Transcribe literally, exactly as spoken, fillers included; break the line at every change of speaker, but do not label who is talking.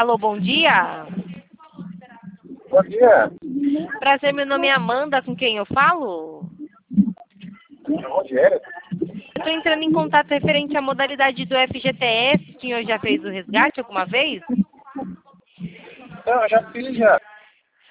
Alô, bom dia.
Bom dia.
Prazer, meu nome é Amanda, com quem eu falo?
Onde é?
Estou entrando em contato referente à modalidade do F G T S. O senhor já fez o resgate alguma vez?
Não, eu já fiz já.